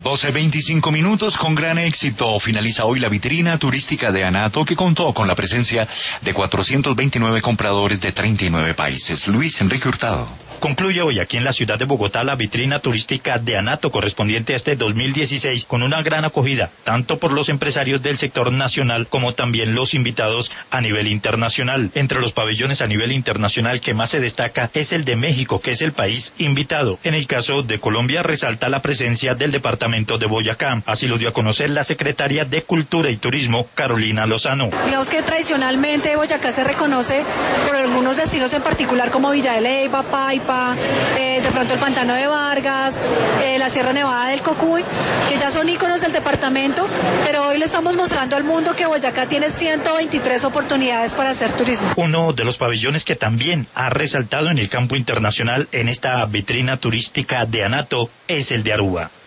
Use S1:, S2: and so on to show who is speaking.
S1: 12:25 con gran éxito. Finaliza hoy la vitrina turística de Anato, que contó con la presencia de 429 compradores de 39 países. Luis Enrique Hurtado.
S2: Concluye hoy aquí en la ciudad de Bogotá la vitrina turística de Anato correspondiente a este 2016 con una gran acogida, tanto por los empresarios del sector nacional como también los invitados a nivel internacional. Entre los pabellones a nivel internacional que más se destaca es el de México, que es el país invitado. En el caso de Colombia resalta la presencia del departamento de Boyacá. Así lo dio a conocer la secretaria de Cultura y Turismo, Carolina Lozano.
S3: Digamos que tradicionalmente Boyacá se reconoce por algunos destinos en particular como Villa de Leyva, Paipa, de pronto el Pantano de Vargas, la Sierra Nevada del Cocuy, que ya son íconos del departamento, pero hoy le estamos mostrando al mundo que Boyacá tiene 123 oportunidades para hacer turismo.
S2: Uno de los pabellones que también ha resaltado en el campo internacional en esta vitrina turística de Anato es el de Aruba.